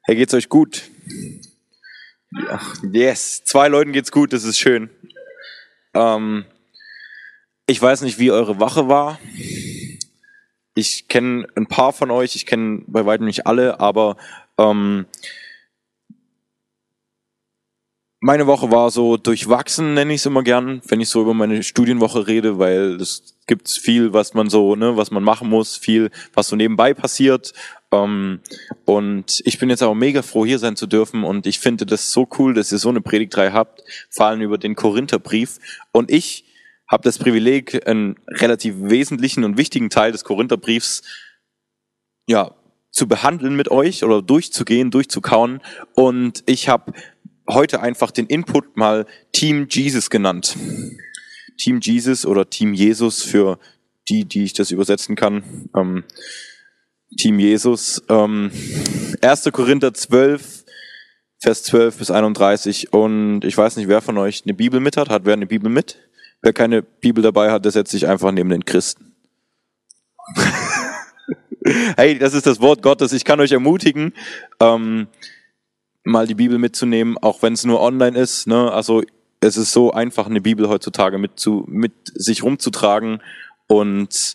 Hey, geht's euch gut? Ja, yes, 2 Leuten geht's gut, das ist schön. Ich weiß nicht, wie eure Woche war. Ich kenne ein paar von euch, ich kenne bei weitem nicht alle, aber meine Woche war so durchwachsen, nenne ich es immer gern, wenn ich so über meine Studienwoche rede, weil es gibt viel, was man so, was man machen muss, viel, was so nebenbei passiert. Und ich bin jetzt auch mega froh, hier sein zu dürfen, und ich finde das so cool, dass ihr so eine Predigtreihe habt, vor allem über den Korintherbrief. Und ich habe das Privileg, einen relativ wesentlichen und wichtigen Teil des Korintherbriefs zu behandeln mit euch oder durchzugehen, durchzukauen. Und ich habe heute einfach den Input mal Team Jesus genannt. Team Jesus oder Team Jesus für die ich das übersetzen kann. Team Jesus. 1. Korinther 12, Vers 12 bis 31. Und ich weiß nicht, wer von euch eine Bibel mit hat. Hat wer eine Bibel mit? Wer keine Bibel dabei hat, der setzt sich einfach neben den Christen. Hey, das ist das Wort Gottes. Ich kann euch ermutigen, mal die Bibel mitzunehmen, auch wenn es nur online ist. Ne? Also es ist so einfach, eine Bibel heutzutage mit sich rumzutragen. Und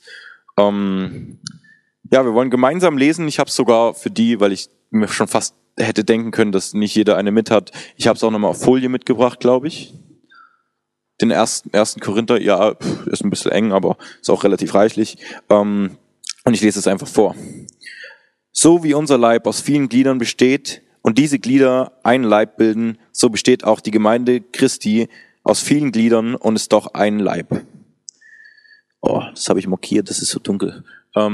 wir wollen gemeinsam lesen. Ich habe es sogar für die, weil ich mir schon fast hätte denken können, dass nicht jeder eine mit hat. Ich habe es auch nochmal auf Folie mitgebracht, glaube ich. Den ersten Korinther, ist ein bisschen eng, aber ist auch relativ reichlich. Und ich lese es einfach vor. So wie unser Leib aus vielen Gliedern besteht und diese Glieder einen Leib bilden, so besteht auch die Gemeinde Christi aus vielen Gliedern und ist doch ein Leib. Oh, das habe ich markiert, das ist so dunkel.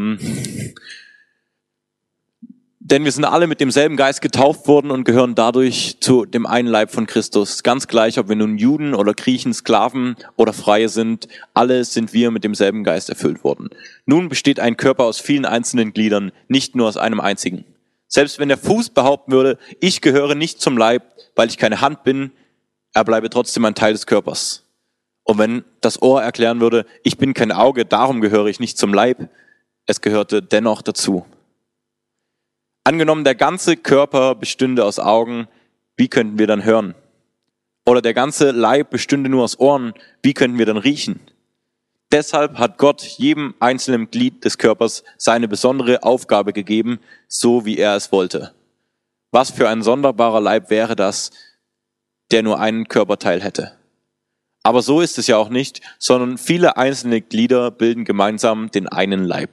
Denn wir sind alle mit demselben Geist getauft worden und gehören dadurch zu dem einen Leib von Christus. Ganz gleich, ob wir nun Juden oder Griechen, Sklaven oder Freie sind, alle sind wir mit demselben Geist erfüllt worden. Nun besteht ein Körper aus vielen einzelnen Gliedern, nicht nur aus einem einzigen. Selbst wenn der Fuß behaupten würde, ich gehöre nicht zum Leib, weil ich keine Hand bin, er bleibe trotzdem ein Teil des Körpers. Und wenn das Ohr erklären würde, ich bin kein Auge, darum gehöre ich nicht zum Leib, es gehörte dennoch dazu. Angenommen, der ganze Körper bestünde aus Augen, wie könnten wir dann hören? Oder der ganze Leib bestünde nur aus Ohren, wie könnten wir dann riechen? Deshalb hat Gott jedem einzelnen Glied des Körpers seine besondere Aufgabe gegeben, so wie er es wollte. Was für ein sonderbarer Leib wäre das, der nur einen Körperteil hätte? Aber so ist es ja auch nicht, sondern viele einzelne Glieder bilden gemeinsam den einen Leib.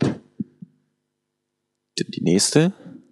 Die nächste.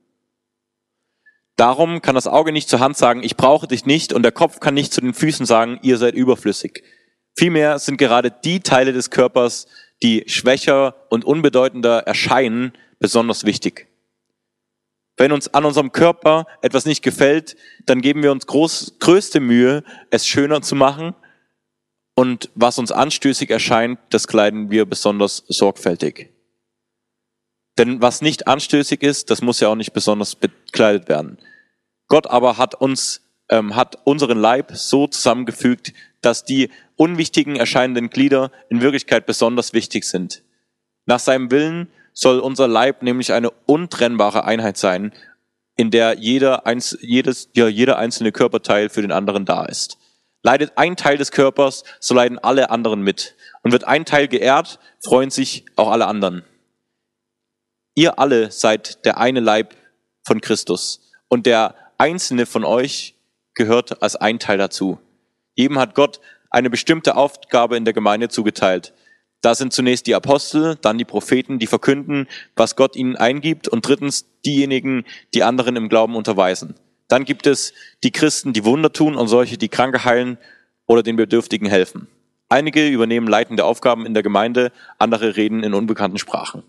Darum kann das Auge nicht zur Hand sagen, ich brauche dich nicht, und der Kopf kann nicht zu den Füßen sagen, ihr seid überflüssig. Vielmehr sind gerade die Teile des Körpers, die schwächer und unbedeutender erscheinen, besonders wichtig. Wenn uns an unserem Körper etwas nicht gefällt, dann geben wir uns größte Mühe, es schöner zu machen, und was uns anstößig erscheint, das kleiden wir besonders sorgfältig. Denn was nicht anstößig ist, das muss ja auch nicht besonders bekleidet werden. Gott aber hat unseren Leib so zusammengefügt, dass die unwichtigen erscheinenden Glieder in Wirklichkeit besonders wichtig sind. Nach seinem Willen soll unser Leib nämlich eine untrennbare Einheit sein, in der jeder einzelne Körperteil für den anderen da ist. Leidet ein Teil des Körpers, so leiden alle anderen mit. Und wird ein Teil geehrt, freuen sich auch alle anderen. Ihr alle seid der eine Leib von Christus, und der einzelne von euch gehört als ein Teil dazu. Jedem hat Gott eine bestimmte Aufgabe in der Gemeinde zugeteilt. Da sind zunächst die Apostel, dann die Propheten, die verkünden, was Gott ihnen eingibt, und drittens diejenigen, die anderen im Glauben unterweisen. Dann gibt es die Christen, die Wunder tun, und solche, die Kranke heilen oder den Bedürftigen helfen. Einige übernehmen leitende Aufgaben in der Gemeinde, andere reden in unbekannten Sprachen.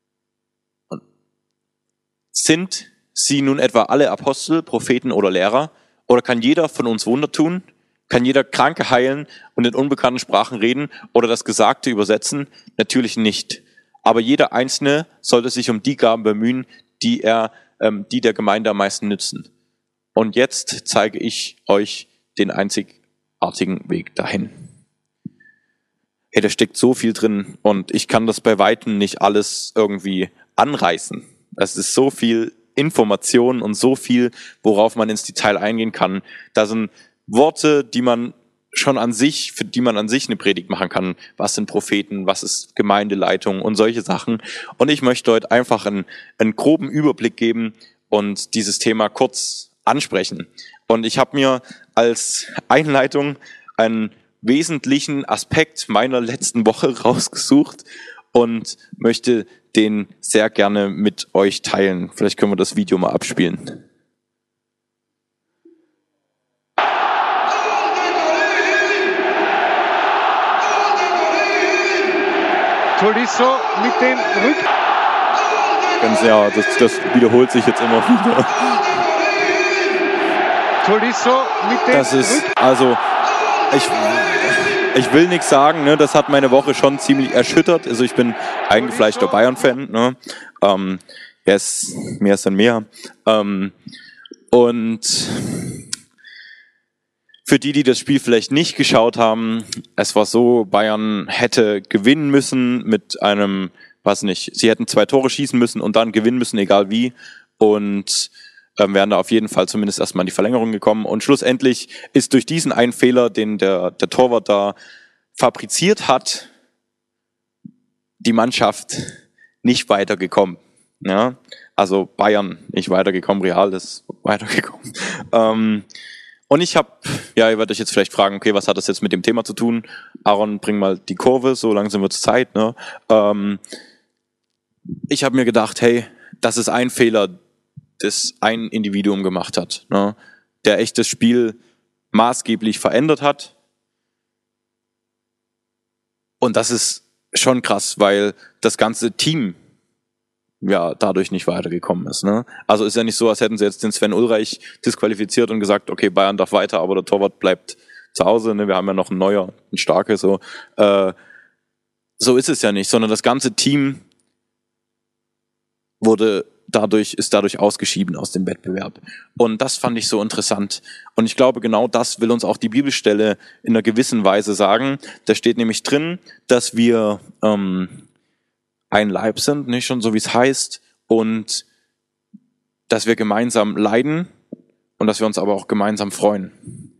Sind sie nun etwa alle Apostel, Propheten oder Lehrer? Oder kann jeder von uns Wunder tun? Kann jeder Kranke heilen und in unbekannten Sprachen reden oder das Gesagte übersetzen? Natürlich nicht. Aber jeder Einzelne sollte sich um die Gaben bemühen, die der Gemeinde am meisten nützen. Und jetzt zeige ich euch den einzigartigen Weg dahin. Hey, da steckt so viel drin, und ich kann das bei Weitem nicht alles irgendwie anreißen. Es ist so viel Informationen und so viel, worauf man ins Detail eingehen kann. Da sind Worte, die man schon an sich, für die man an sich eine Predigt machen kann. Was sind Propheten, was ist Gemeindeleitung und solche Sachen. Und ich möchte heute einfach einen groben Überblick geben und dieses Thema kurz ansprechen. Und ich habe mir als Einleitung einen wesentlichen Aspekt meiner letzten Woche rausgesucht und möchte den sehr gerne mit euch teilen. Vielleicht können wir das Video mal abspielen. Tolisso mit dem Rück. Ganz ja, das wiederholt sich jetzt immer wieder. Tolisso mit dem Das ist, Rück. also, ich will nichts sagen, ne? Das hat meine Woche schon ziemlich erschüttert. Also ich bin eingefleischter Bayern-Fan, ne? Yes, mehr ist dann mehr. Und für die das Spiel vielleicht nicht geschaut haben, es war so, Bayern hätte gewinnen müssen mit einem, weiß nicht, sie hätten 2 Tore schießen müssen und dann gewinnen müssen, egal wie. Und wären da auf jeden Fall zumindest erstmal in die Verlängerung gekommen. Und schlussendlich ist durch diesen einen Fehler, den der Torwart da fabriziert hat, die Mannschaft nicht weitergekommen. Ja? Also Bayern nicht weitergekommen, Real ist weitergekommen. Und ich habe, ja, ihr werdet euch jetzt vielleicht fragen, okay, was hat das jetzt mit dem Thema zu tun? Aaron, bring mal die Kurve, so langsam wird's Zeit. Ne? Ich habe mir gedacht, hey, das ist ein Fehler, das ein Individuum gemacht hat, ne? Der echt das Spiel maßgeblich verändert hat. Und das ist schon krass, weil das ganze Team ja dadurch nicht weitergekommen ist. Ne? Also ist ja nicht so, als hätten sie jetzt den Sven Ulreich disqualifiziert und gesagt, okay, Bayern darf weiter, aber der Torwart bleibt zu Hause. Ne? Wir haben ja noch einen Neuer, einen Starke. So ist es ja nicht, sondern das ganze Team ist dadurch ausgeschieden aus dem Wettbewerb. Und das fand ich so interessant. Und ich glaube, genau das will uns auch die Bibelstelle in einer gewissen Weise sagen. Da steht nämlich drin, dass wir ein Leib sind, nicht schon so wie es heißt, und dass wir gemeinsam leiden und dass wir uns aber auch gemeinsam freuen.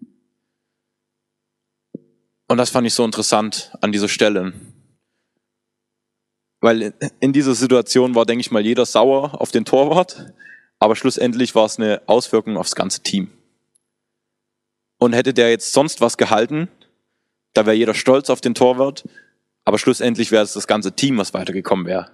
Und das fand ich so interessant an dieser Stelle. Weil in dieser Situation war, denke ich mal, jeder sauer auf den Torwart, aber schlussendlich war es eine Auswirkung aufs ganze Team. Und hätte der jetzt sonst was gehalten, da wäre jeder stolz auf den Torwart, aber schlussendlich wäre es das ganze Team, was weitergekommen wäre.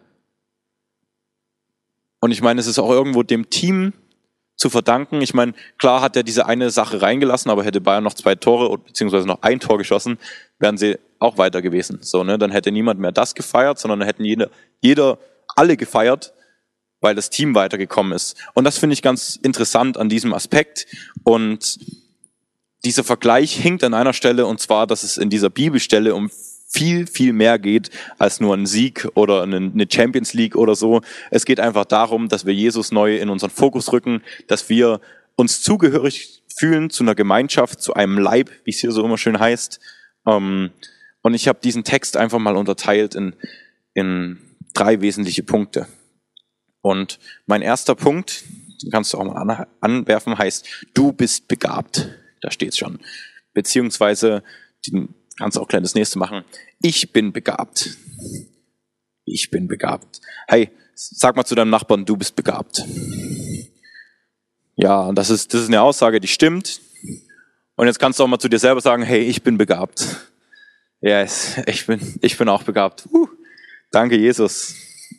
Und ich meine, es ist auch irgendwo dem Team zu verdanken. Ich meine, klar hat er diese eine Sache reingelassen, aber hätte Bayern noch 2 Tore beziehungsweise noch 1 Tor geschossen, wären sie auch weiter gewesen. So, ne? Dann hätte niemand mehr das gefeiert, sondern dann hätten jeder alle gefeiert, weil das Team weitergekommen ist. Und das finde ich ganz interessant an diesem Aspekt. Und dieser Vergleich hinkt an einer Stelle, und zwar, dass es in dieser Bibelstelle um viel, viel mehr geht als nur ein Sieg oder eine Champions League oder so. Es geht einfach darum, dass wir Jesus neu in unseren Fokus rücken, dass wir uns zugehörig fühlen zu einer Gemeinschaft, zu einem Leib, wie es hier so immer schön heißt. Und ich habe diesen Text einfach mal unterteilt in 3 wesentliche Punkte. Und mein erster Punkt, den kannst du auch mal anwerfen, heißt, du bist begabt. Da steht's schon. Beziehungsweise, kannst du auch gleich das nächste machen. Ich bin begabt. Ich bin begabt. Hey, sag mal zu deinem Nachbarn, du bist begabt. Ja, das ist eine Aussage, die stimmt. Und jetzt kannst du auch mal zu dir selber sagen, hey, ich bin begabt. Yes, ich bin auch begabt. Danke, Jesus.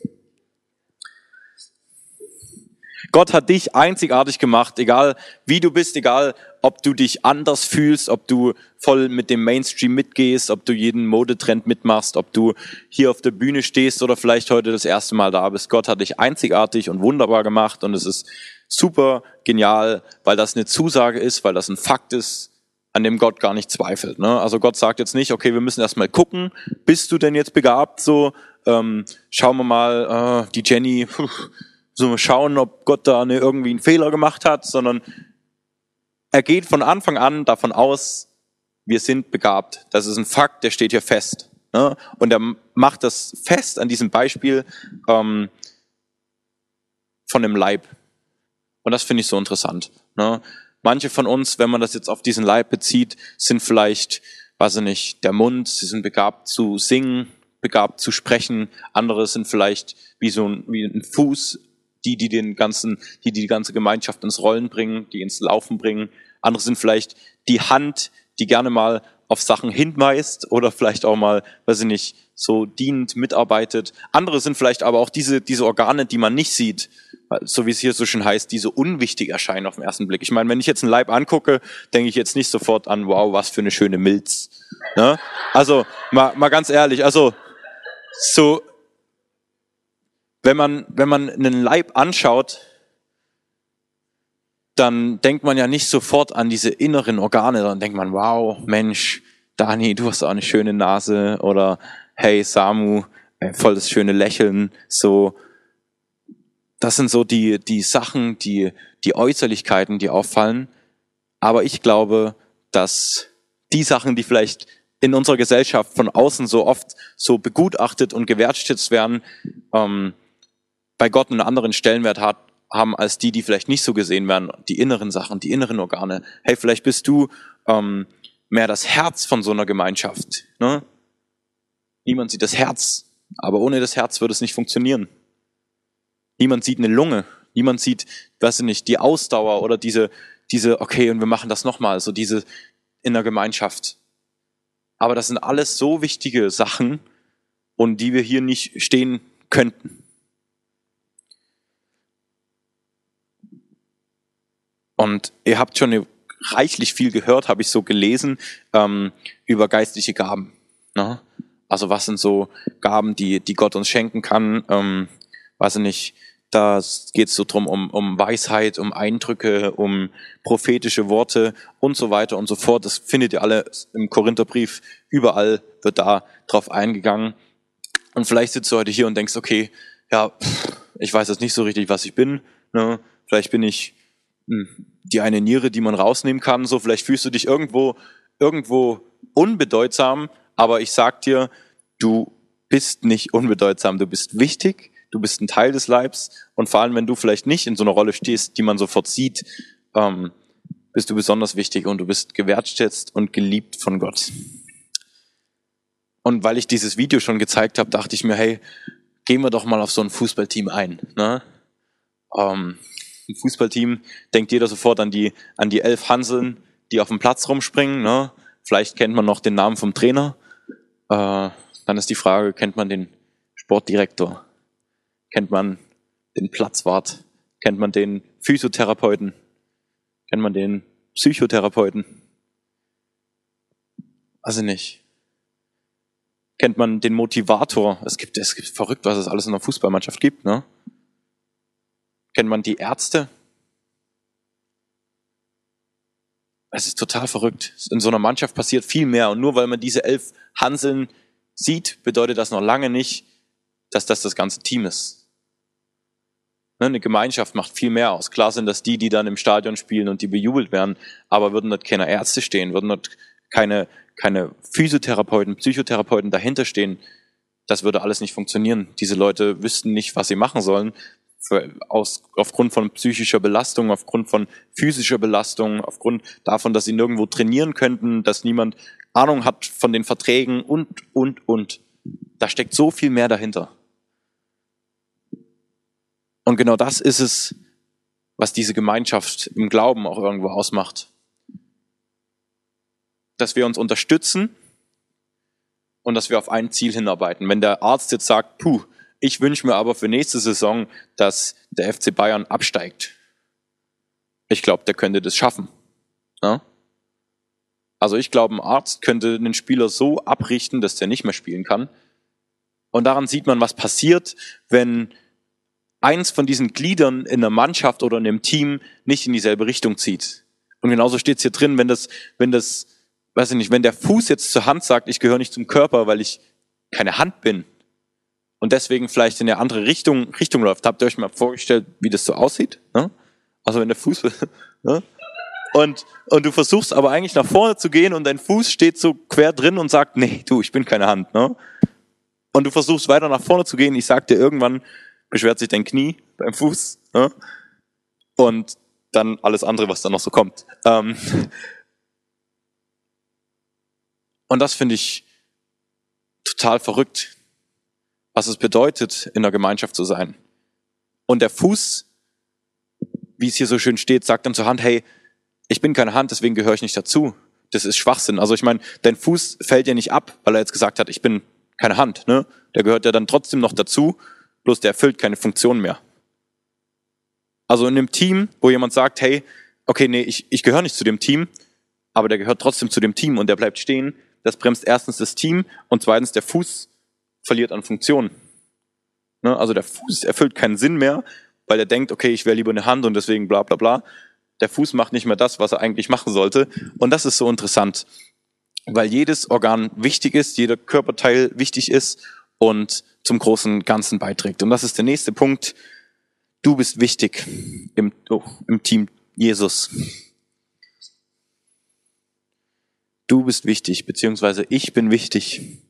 Gott hat dich einzigartig gemacht, egal wie du bist, egal ob du dich anders fühlst, ob du voll mit dem Mainstream mitgehst, ob du jeden Modetrend mitmachst, ob du hier auf der Bühne stehst oder vielleicht heute das erste Mal da bist. Gott hat dich einzigartig und wunderbar gemacht und es ist super genial, weil das eine Zusage ist, weil das ein Fakt ist, an dem Gott gar nicht zweifelt. Ne? Also Gott sagt jetzt nicht, okay, wir müssen erst mal gucken, bist du denn jetzt begabt? So, schauen wir mal, die Jenny, so schauen, ob Gott da irgendwie einen Fehler gemacht hat, sondern er geht von Anfang an davon aus, wir sind begabt. Das ist ein Fakt, der steht hier fest. Ne? Und er macht das fest an diesem Beispiel von dem Leib. Und das finde ich so interessant. Ne? Manche von uns, wenn man das jetzt auf diesen Leib bezieht, sind vielleicht, weiß ich nicht, der Mund, sie sind begabt zu singen, begabt zu sprechen. Andere sind vielleicht wie ein Fuß, die die ganze Gemeinschaft ins Rollen bringen, die ins Laufen bringen. Andere sind vielleicht die Hand, die gerne mal auf Sachen hinweist oder vielleicht auch mal, weiß ich nicht, so dienend mitarbeitet. Andere sind vielleicht aber auch diese Organe, die man nicht sieht, so wie es hier so schön heißt, die so unwichtig erscheinen auf den ersten Blick. Ich meine, wenn ich jetzt einen Leib angucke, denke ich jetzt nicht sofort an, wow, was für eine schöne Milz. Ne? Also, mal ganz ehrlich, also so, wenn man einen Leib anschaut, dann denkt man ja nicht sofort an diese inneren Organe, dann denkt man, wow, Mensch, Dani, du hast auch eine schöne Nase, oder hey, Samu, voll das schöne Lächeln, so. Das sind so die Sachen, die Äußerlichkeiten, die auffallen. Aber ich glaube, dass die Sachen, die vielleicht in unserer Gesellschaft von außen so oft so begutachtet und gewertschätzt werden, bei Gott einen anderen Stellenwert haben als die vielleicht nicht so gesehen werden, die inneren Sachen, die inneren Organe. Hey, vielleicht bist du mehr das Herz von so einer Gemeinschaft. Ne? Niemand sieht das Herz, aber ohne das Herz würde es nicht funktionieren. Niemand sieht eine Lunge, niemand sieht, weiß ich nicht, die Ausdauer oder diese, okay, und wir machen das nochmal, so diese in der Gemeinschaft. Aber das sind alles so wichtige Sachen, und die wir hier nicht stehen könnten. Und ihr habt schon reichlich viel gehört, habe ich so gelesen, über geistliche Gaben. Ne? Also was sind so Gaben, die Gott uns schenken kann, weiß ich nicht, da geht es so drum um Weisheit, um Eindrücke, um prophetische Worte und so weiter und so fort. Das findet ihr alle im Korintherbrief. Überall wird da drauf eingegangen. Und vielleicht sitzt du heute hier und denkst, okay, ja, ich weiß jetzt nicht so richtig, was ich bin. Ne? Vielleicht bin ich die eine Niere, die man rausnehmen kann. So, vielleicht fühlst du dich irgendwo unbedeutsam. Aber ich sag dir, du bist nicht unbedeutsam. Du bist wichtig. Du bist ein Teil des Leibs, und vor allem, wenn du vielleicht nicht in so einer Rolle stehst, die man sofort sieht, bist du besonders wichtig, und du bist gewertschätzt und geliebt von Gott. Und weil ich dieses Video schon gezeigt habe, dachte ich mir, hey, gehen wir doch mal auf so ein Fußballteam ein. Ne? Ein Fußballteam, denkt jeder sofort an die 11 Hanseln, die auf dem Platz rumspringen. Ne? Vielleicht kennt man noch den Namen vom Trainer. Dann ist die Frage, kennt man den Sportdirektor? Kennt man den Platzwart? Kennt man den Physiotherapeuten? Kennt man den Psychotherapeuten? Also nicht. Kennt man den Motivator? Es gibt verrückt, was es alles in der Fußballmannschaft gibt, ne? Kennt man die Ärzte? Es ist total verrückt. In so einer Mannschaft passiert viel mehr, und nur weil man diese 11 Hanseln sieht, bedeutet das noch lange nicht, dass das ganze Team ist. Eine Gemeinschaft macht viel mehr aus. Klar sind das die dann im Stadion spielen und die bejubelt werden, aber würden dort keine Ärzte stehen, würden dort keine Physiotherapeuten, Psychotherapeuten dahinter stehen, das würde alles nicht funktionieren. Diese Leute wüssten nicht, was sie machen sollen, aufgrund von psychischer Belastung, aufgrund von physischer Belastung, aufgrund davon, dass sie nirgendwo trainieren könnten, dass niemand Ahnung hat von den Verträgen und. Da steckt so viel mehr dahinter. Und genau das ist es, was diese Gemeinschaft im Glauben auch irgendwo ausmacht. Dass wir uns unterstützen und dass wir auf ein Ziel hinarbeiten. Wenn der Arzt jetzt sagt, ich wünsche mir aber für nächste Saison, dass der FC Bayern absteigt. Ich glaube, der könnte das schaffen. Ja? Also ich glaube, ein Arzt könnte einen Spieler so abrichten, dass der nicht mehr spielen kann. Und daran sieht man, was passiert, wenn eins von diesen Gliedern in einer Mannschaft oder in einem Team nicht in dieselbe Richtung zieht. Und genauso steht es hier drin, wenn der Fuß jetzt zur Hand sagt, ich gehöre nicht zum Körper, weil ich keine Hand bin und deswegen vielleicht in eine andere Richtung läuft. Habt ihr euch mal vorgestellt, wie das so aussieht? Ne? Also wenn der Fuß ne? und du versuchst aber eigentlich nach vorne zu gehen und dein Fuß steht so quer drin und sagt, nee, ich bin keine Hand. Ne? Und du versuchst weiter nach vorne zu gehen, ich sag dir, irgendwann beschwert sich dein Knie beim Fuß. Ne? und dann alles andere, was dann noch so kommt. Und das finde ich total verrückt, was es bedeutet, in der Gemeinschaft zu sein. Und der Fuß, wie es hier so schön steht, sagt dann zur Hand, hey, ich bin keine Hand, deswegen gehöre ich nicht dazu. Das ist Schwachsinn. Also ich meine, dein Fuß fällt ja nicht ab, weil er jetzt gesagt hat, ich bin keine Hand. Ne? Der gehört ja dann trotzdem noch dazu, bloß der erfüllt keine Funktion mehr. Also in einem Team, wo jemand sagt, hey, okay, nee, ich gehöre nicht zu dem Team, aber der gehört trotzdem zu dem Team und der bleibt stehen, das bremst erstens das Team und zweitens der Fuß verliert an Funktion. Ne? Also der Fuß erfüllt keinen Sinn mehr, weil er denkt, okay, ich wäre lieber eine Hand und deswegen bla bla bla. Der Fuß macht nicht mehr das, was er eigentlich machen sollte. Und das ist so interessant, weil jedes Organ wichtig ist, jeder Körperteil wichtig ist und zum großen Ganzen beiträgt. Und das ist der nächste Punkt. Du bist wichtig im Team Jesus. Du bist wichtig, beziehungsweise ich bin wichtig.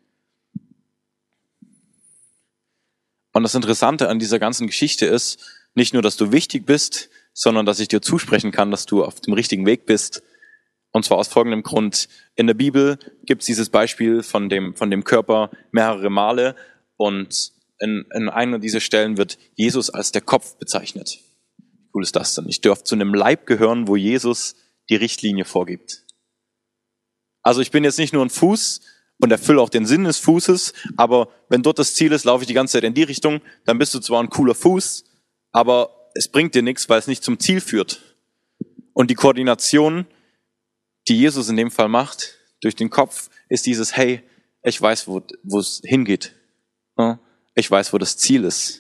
Und das Interessante an dieser ganzen Geschichte ist, nicht nur, dass du wichtig bist, sondern dass ich dir zusprechen kann, dass du auf dem richtigen Weg bist. Und zwar aus folgendem Grund. In der Bibel gibt es dieses Beispiel von dem Körper mehrere Male und in einer dieser Stellen wird Jesus als der Kopf bezeichnet. Wie cool ist das denn? Ich darf zu einem Leib gehören, wo Jesus die Richtlinie vorgibt. Also ich bin jetzt nicht nur ein Fuß und erfülle auch den Sinn des Fußes, aber wenn dort das Ziel ist, laufe ich die ganze Zeit in die Richtung, dann bist du zwar ein cooler Fuß, aber es bringt dir nichts, weil es nicht zum Ziel führt. Und die Koordination, die Jesus in dem Fall macht, durch den Kopf, ist dieses, hey, ich weiß, wo es hingeht. Ich weiß, wo das Ziel ist.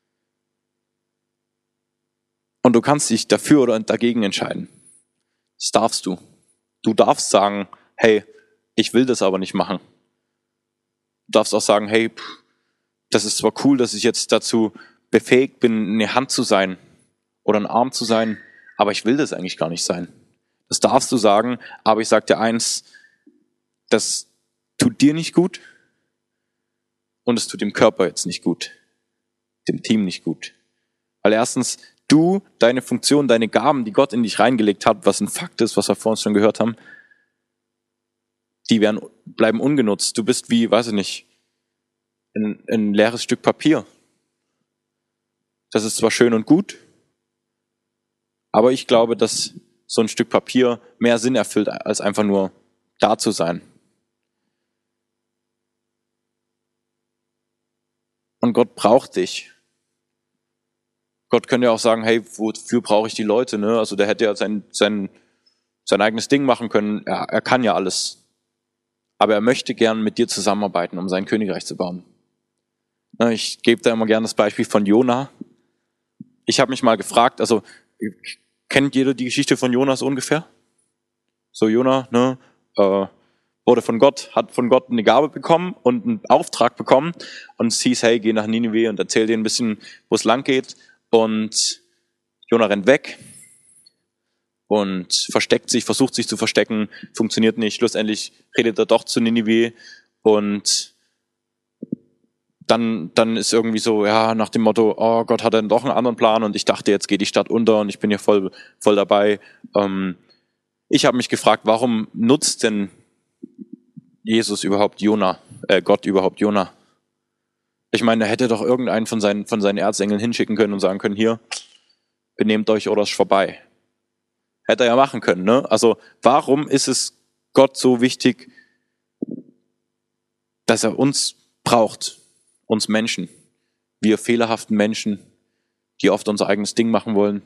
Und du kannst dich dafür oder dagegen entscheiden. Das darfst du. Du darfst sagen, hey, ich will das aber nicht machen. Du darfst auch sagen, hey, das ist zwar cool, dass ich jetzt dazu befähigt bin, eine Hand zu sein oder ein Arm zu sein, aber ich will das eigentlich gar nicht sein. Das darfst du sagen, aber ich sag dir eins, das tut dir nicht gut und es tut dem Körper jetzt nicht gut, dem Team nicht gut. Weil erstens, du, deine Funktion, deine Gaben, die Gott in dich reingelegt hat, was ein Fakt ist, was wir vorhin schon gehört haben, die bleiben ungenutzt. Du bist wie, weiß ich nicht, ein leeres Stück Papier. Das ist zwar schön und gut, aber ich glaube, dass so ein Stück Papier mehr Sinn erfüllt, als einfach nur da zu sein. Und Gott braucht dich. Gott könnte ja auch sagen, hey, wofür brauche ich die Leute? Ne? Also der hätte ja sein eigenes Ding machen können. Er kann ja alles. Aber er möchte gern mit dir zusammenarbeiten, um sein Königreich zu bauen. Ich gebe da immer gerne das Beispiel von Jona. Ich habe mich mal gefragt, also kennt jeder die Geschichte von Jonas ungefähr? So Jona, ne, hat von Gott eine Gabe bekommen und einen Auftrag bekommen und es hieß, hey, geh nach Ninive und erzähl denen ein bisschen, wo es lang geht. Und Jona rennt weg und versucht sich zu verstecken, funktioniert nicht. Schlussendlich redet er doch zu Ninive und dann ist irgendwie so, ja, nach dem Motto, oh Gott hat dann doch einen anderen Plan und ich dachte, jetzt geht die Stadt unter und ich bin hier voll dabei. Ich habe mich gefragt, warum nutzt denn Gott überhaupt Jona? Ich meine, er hätte doch irgendeinen von seinen Erzengeln hinschicken können und sagen können, hier, benehmt euch oder es ist vorbei. Hätte er ja machen können, ne? Also, warum ist es Gott so wichtig, dass er uns braucht? Uns Menschen, wir fehlerhaften Menschen, die oft unser eigenes Ding machen wollen.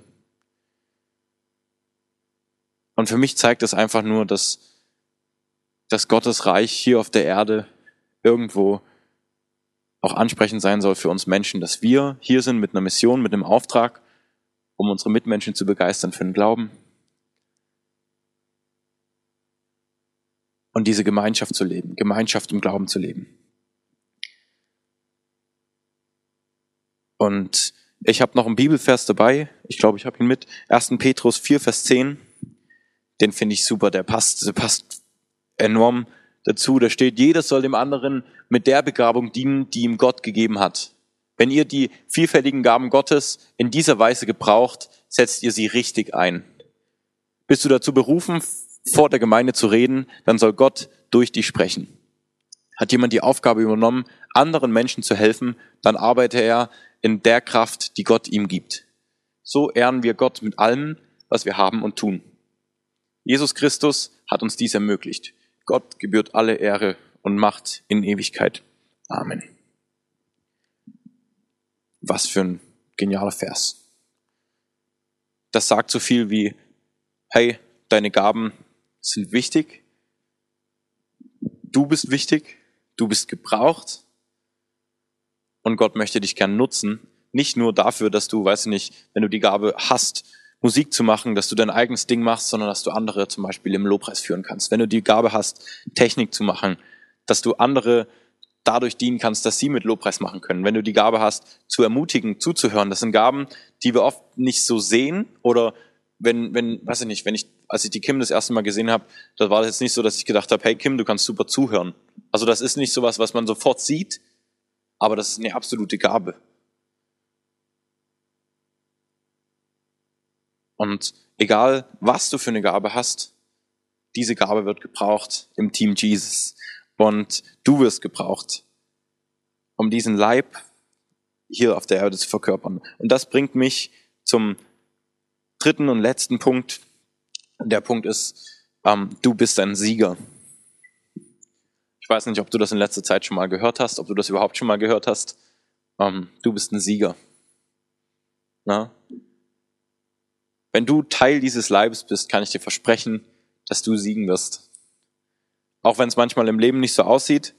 Und für mich zeigt das einfach nur, dass Gottes Reich hier auf der Erde irgendwo auch ansprechend sein soll für uns Menschen, dass wir hier sind mit einer Mission, mit einem Auftrag, um unsere Mitmenschen zu begeistern für den Glauben und diese Gemeinschaft zu leben, Gemeinschaft im Glauben zu leben. Und ich habe noch einen Bibelvers dabei. Ich glaube, ich habe ihn mit. 1. Petrus 4, Vers 10. Den finde ich super. Der passt enorm dazu. Da steht, jeder soll dem anderen mit der Begabung dienen, die ihm Gott gegeben hat. Wenn ihr die vielfältigen Gaben Gottes in dieser Weise gebraucht, setzt ihr sie richtig ein? Bist du dazu berufen, vor der Gemeinde zu reden, dann soll Gott durch dich sprechen. Hat jemand die Aufgabe übernommen, anderen Menschen zu helfen, dann arbeite er in der Kraft, die Gott ihm gibt. So ehren wir Gott mit allem, was wir haben und tun. Jesus Christus hat uns dies ermöglicht. Gott gebührt alle Ehre und Macht in Ewigkeit. Amen. Was für ein genialer Vers. Das sagt so viel wie, hey, deine Gaben sind wichtig. Du bist wichtig. Du bist gebraucht. Und Gott möchte dich gern nutzen. Nicht nur dafür, dass du, weiß ich nicht, wenn du die Gabe hast, Musik zu machen, dass du dein eigenes Ding machst, sondern dass du andere zum Beispiel im Lobpreis führen kannst. Wenn du die Gabe hast, Technik zu machen, dass du andere dadurch dienen kannst, dass sie mit Lobpreis machen können. Wenn du die Gabe hast, zu ermutigen, zuzuhören, das sind Gaben, die wir oft nicht so sehen. Oder weiß ich nicht, als ich die Kim das erste Mal gesehen habe, da war das jetzt nicht so, dass ich gedacht habe, hey Kim, du kannst super zuhören. Also das ist nicht sowas, was man sofort sieht, aber das ist eine absolute Gabe. Und egal, was du für eine Gabe hast, diese Gabe wird gebraucht im Team Jesus. Und du wirst gebraucht, um diesen Leib hier auf der Erde zu verkörpern. Und das bringt mich zum dritten und letzten Punkt. Und der Punkt ist, du bist ein Sieger. Ich weiß nicht, ob du das in letzter Zeit schon mal gehört hast, ob du das überhaupt schon mal gehört hast. Du bist ein Sieger. Na? Wenn du Teil dieses Leibes bist, kann ich dir versprechen, dass du siegen wirst. Auch wenn es manchmal im Leben nicht so aussieht,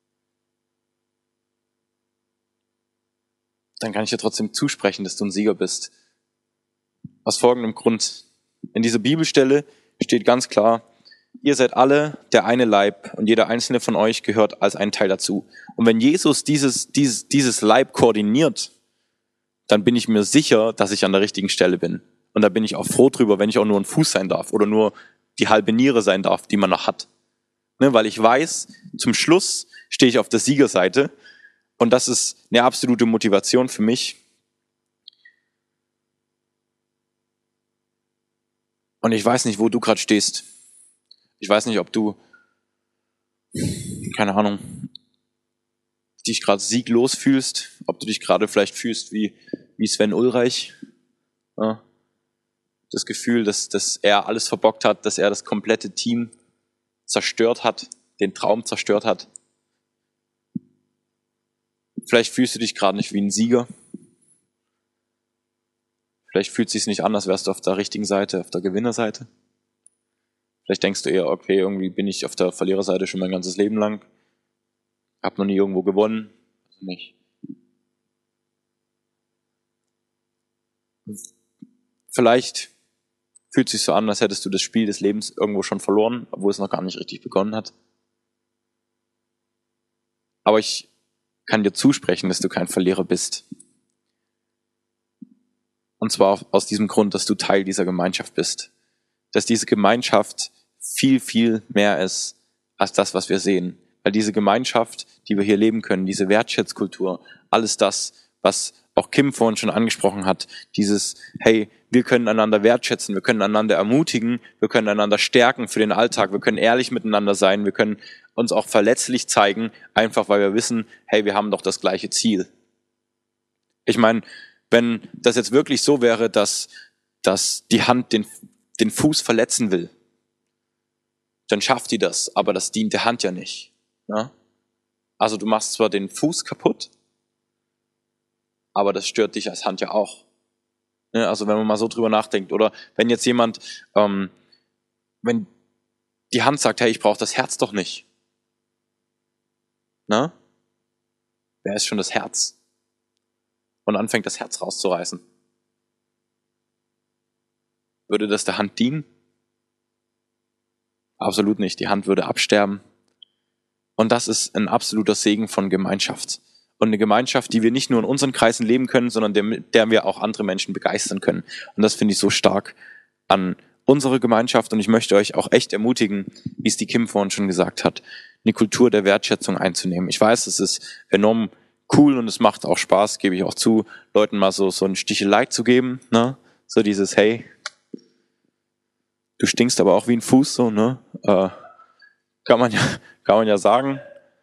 dann kann ich dir trotzdem zusprechen, dass du ein Sieger bist. Aus folgendem Grund. In dieser Bibelstelle steht ganz klar, ihr seid alle der eine Leib und jeder einzelne von euch gehört als ein Teil dazu. Und wenn Jesus dieses Leib koordiniert, dann bin ich mir sicher, dass ich an der richtigen Stelle bin. Und da bin ich auch froh drüber, wenn ich auch nur ein Fuß sein darf oder nur die halbe Niere sein darf, die man noch hat. Ne, weil ich weiß, zum Schluss stehe ich auf der Siegerseite und das ist eine absolute Motivation für mich. Und ich weiß nicht, wo du gerade stehst. Ich weiß nicht, ob du, keine Ahnung, dich gerade sieglos fühlst, ob du dich gerade vielleicht fühlst wie Sven Ulreich. Ja. Das Gefühl, dass er alles verbockt hat, dass er das komplette Team zerstört hat, den Traum zerstört hat. Vielleicht fühlst du dich gerade nicht wie ein Sieger. Vielleicht fühlt es sich nicht an, als wärst du auf der richtigen Seite, auf der Gewinnerseite. Vielleicht denkst du eher, okay, irgendwie bin ich auf der Verliererseite schon mein ganzes Leben lang. Hab noch nie irgendwo gewonnen. Also nicht. Vielleicht fühlt es sich so an, als hättest du das Spiel des Lebens irgendwo schon verloren, obwohl es noch gar nicht richtig begonnen hat. Aber ich kann dir zusprechen, dass du kein Verlierer bist. Und zwar aus diesem Grund, dass du Teil dieser Gemeinschaft bist. Dass diese Gemeinschaft viel, viel mehr ist als das, was wir sehen. Weil diese Gemeinschaft, die wir hier leben können, diese Wertschätzkultur, alles das, was auch Kim vorhin schon angesprochen hat, dieses, hey, wir können einander wertschätzen, wir können einander ermutigen, wir können einander stärken für den Alltag, wir können ehrlich miteinander sein, wir können uns auch verletzlich zeigen, einfach weil wir wissen, hey, wir haben doch das gleiche Ziel. Ich meine, wenn das jetzt wirklich so wäre, dass die Hand den Fuß verletzen will, dann schafft die das, aber das dient der Hand ja nicht. Ne? Also du machst zwar den Fuß kaputt, aber das stört dich als Hand ja auch. Ne? Also wenn man mal so drüber nachdenkt. Oder wenn jetzt jemand, wenn die Hand sagt, hey, ich brauche das Herz doch nicht. Ne? Wer ist schon das Herz? Und anfängt das Herz rauszureißen. Würde das der Hand dienen? Absolut nicht. Die Hand würde absterben. Und das ist ein absoluter Segen von Gemeinschaft. Und eine Gemeinschaft, die wir nicht nur in unseren Kreisen leben können, sondern der wir auch andere Menschen begeistern können. Und das finde ich so stark an unserer Gemeinschaft. Und ich möchte euch auch echt ermutigen, wie es die Kim vorhin schon gesagt hat, eine Kultur der Wertschätzung einzunehmen. Ich weiß, es ist enorm cool und es macht auch Spaß, gebe ich auch zu, Leuten mal so ein Stichelei zu geben, ne? So dieses, hey, du stinkst aber auch wie ein Fuß, so, ne? Kann man ja sagen.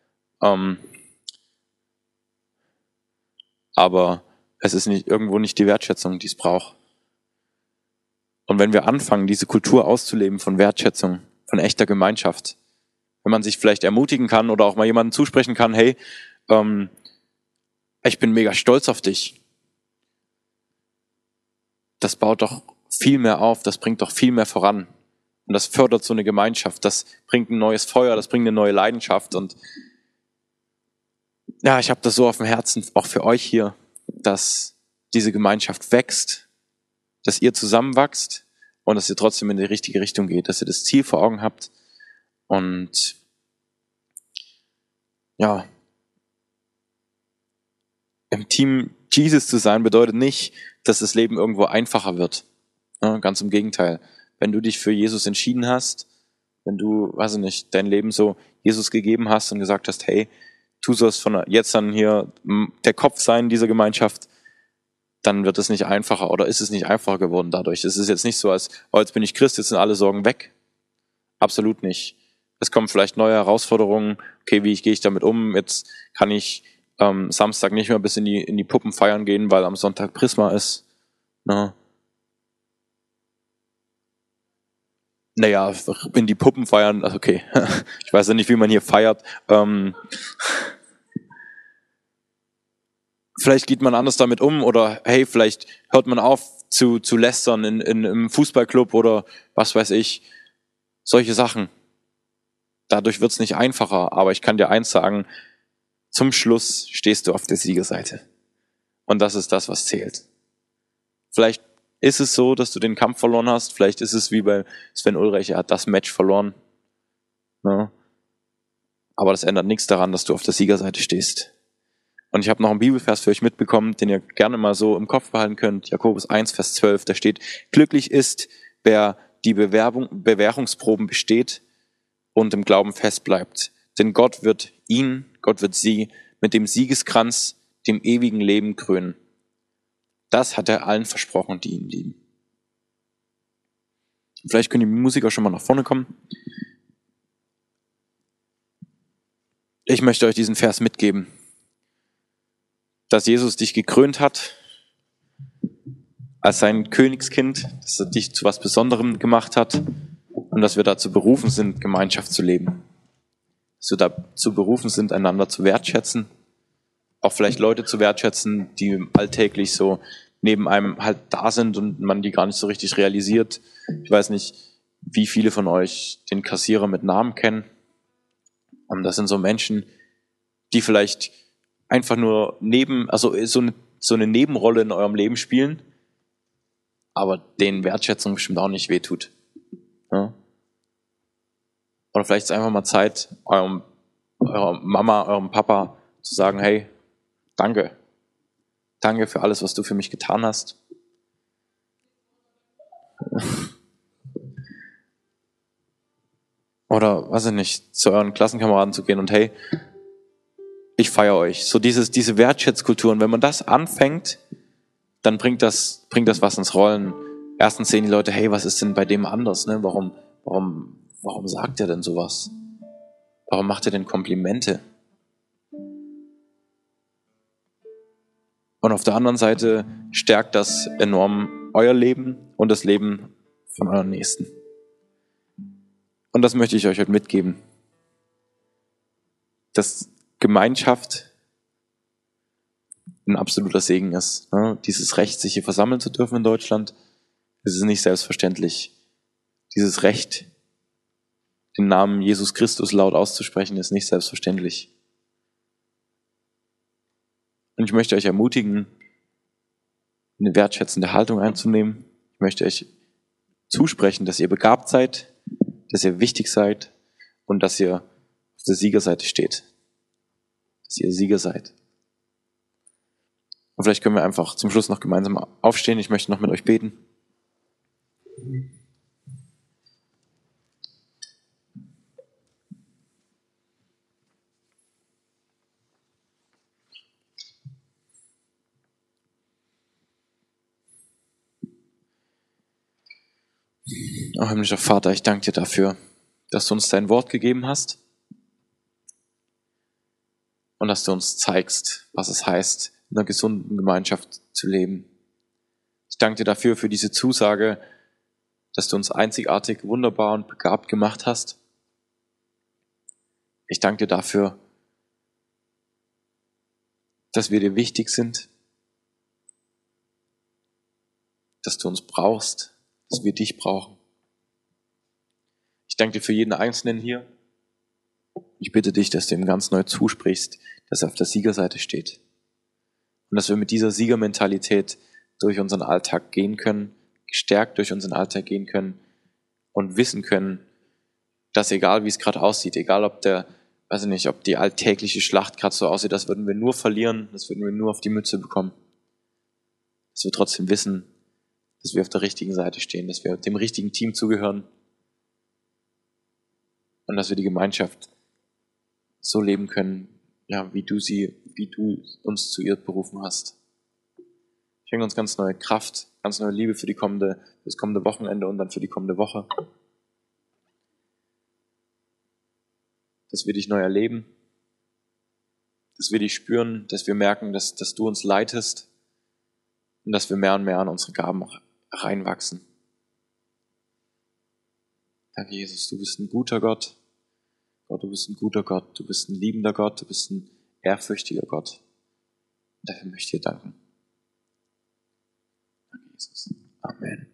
Aber es ist irgendwo nicht die Wertschätzung, die es braucht. Und wenn wir anfangen, diese Kultur auszuleben von Wertschätzung, von echter Gemeinschaft, wenn man sich vielleicht ermutigen kann oder auch mal jemandem zusprechen kann, hey, ich bin mega stolz auf dich. Das baut doch viel mehr auf, das bringt doch viel mehr voran. Und das fördert so eine Gemeinschaft, das bringt ein neues Feuer, das bringt eine neue Leidenschaft. Und ja, ich habe das so auf dem Herzen, auch für euch hier, dass diese Gemeinschaft wächst, dass ihr zusammenwachst und dass ihr trotzdem in die richtige Richtung geht, dass ihr das Ziel vor Augen habt. Und ja, im Team Jesus zu sein bedeutet nicht, dass das Leben irgendwo einfacher wird. Ja, ganz im Gegenteil. Wenn du dich für Jesus entschieden hast, wenn du, weiß ich nicht, dein Leben so Jesus gegeben hast und gesagt hast, hey, du sollst von jetzt an hier der Kopf sein dieser Gemeinschaft, dann wird es nicht einfacher oder ist es nicht einfacher geworden dadurch. Es ist jetzt nicht so, als, oh, jetzt bin ich Christ, jetzt sind alle Sorgen weg. Absolut nicht. Es kommen vielleicht neue Herausforderungen. Okay, wie gehe ich damit um? Jetzt kann ich Samstag nicht mehr bis in die Puppen feiern gehen, weil am Sonntag Prisma ist. Ne? Naja, in die Puppen feiern, also okay. Ich weiß ja nicht, wie man hier feiert. Vielleicht geht man anders damit um oder hey, vielleicht hört man auf zu lästern im Fußballclub oder was weiß ich. Solche Sachen. Dadurch wird's nicht einfacher, aber ich kann dir eins sagen, zum Schluss stehst du auf der Siegerseite. Und das ist das, was zählt. Vielleicht ist es so, dass du den Kampf verloren hast, vielleicht ist es wie bei Sven Ulreich, er hat das Match verloren. Ne? Aber das ändert nichts daran, dass du auf der Siegerseite stehst. Und ich habe noch einen Bibelvers für euch mitbekommen, den ihr gerne mal so im Kopf behalten könnt. Jakobus 1, Vers 12, da steht, glücklich ist, wer die Bewährungsproben besteht und im Glauben festbleibt. Denn Gott wird sie mit dem Siegeskranz, dem ewigen Leben krönen. Das hat er allen versprochen, die ihn lieben. Vielleicht können die Musiker schon mal nach vorne kommen. Ich möchte euch diesen Vers mitgeben, dass Jesus dich gekrönt hat als sein Königskind, dass er dich zu was Besonderem gemacht hat und dass wir dazu berufen sind, Gemeinschaft zu leben. Dass wir dazu berufen sind, einander zu wertschätzen, auch vielleicht Leute zu wertschätzen, die alltäglich so neben einem halt da sind und man die gar nicht so richtig realisiert. Ich weiß nicht, wie viele von euch den Kassierer mit Namen kennen. Und das sind so Menschen, die vielleicht einfach nur so eine Nebenrolle in eurem Leben spielen, aber denen Wertschätzung bestimmt auch nicht wehtut. Ja? Oder vielleicht ist einfach mal Zeit, eurer Mama, eurem Papa zu sagen, hey, danke. Danke für alles, was du für mich getan hast. Oder, weiß ich nicht, zu euren Klassenkameraden zu gehen und hey, ich feiere euch. So diese Wertschätzkultur. Und wenn man das anfängt, dann bringt das was ins Rollen. Erstens sehen die Leute, hey, was ist denn bei dem anders? Ne? Warum sagt er denn sowas? Warum macht er denn Komplimente? Und auf der anderen Seite stärkt das enorm euer Leben und das Leben von euren Nächsten. Und das möchte ich euch heute mitgeben. Dass Gemeinschaft ein absoluter Segen ist. Ne? Dieses Recht, sich hier versammeln zu dürfen in Deutschland, das ist nicht selbstverständlich. Dieses Recht, den Namen Jesus Christus laut auszusprechen, ist nicht selbstverständlich. Und ich möchte euch ermutigen, eine wertschätzende Haltung einzunehmen. Ich möchte euch zusprechen, dass ihr begabt seid, dass ihr wichtig seid und dass ihr auf der Siegerseite steht. Dass ihr Sieger seid. Und vielleicht können wir einfach zum Schluss noch gemeinsam aufstehen. Ich möchte noch mit euch beten. Oh, himmlischer Vater, ich danke dir dafür, dass du uns dein Wort gegeben hast und dass du uns zeigst, was es heißt, in einer gesunden Gemeinschaft zu leben. Ich danke dir dafür, für diese Zusage, dass du uns einzigartig, wunderbar und begabt gemacht hast. Ich danke dir dafür, dass wir dir wichtig sind, dass du uns brauchst, dass wir dich brauchen. Ich danke dir für jeden Einzelnen hier. Ich bitte dich, dass du ihm ganz neu zusprichst, dass er auf der Siegerseite steht. Und dass wir mit dieser Siegermentalität durch unseren Alltag gehen können, gestärkt durch unseren Alltag gehen können und wissen können, dass egal wie es gerade aussieht, egal ob ob die alltägliche Schlacht gerade so aussieht, das würden wir nur verlieren, das würden wir nur auf die Mütze bekommen. Dass wir trotzdem wissen, dass wir auf der richtigen Seite stehen, dass wir dem richtigen Team zugehören und dass wir die Gemeinschaft so leben können, ja, wie du uns zu ihr berufen hast. Ich schenke uns ganz neue Kraft, ganz neue Liebe für das kommende Wochenende und dann für die kommende Woche. Dass wir dich neu erleben, dass wir dich spüren, dass wir merken, dass du uns leitest und dass wir mehr und mehr an unsere Gaben reinwachsen. Danke, Jesus, du bist ein guter Gott. Gott, du bist ein guter Gott, du bist ein liebender Gott, du bist ein ehrfürchtiger Gott. Und dafür möchte ich dir danken. Danke, Jesus. Amen.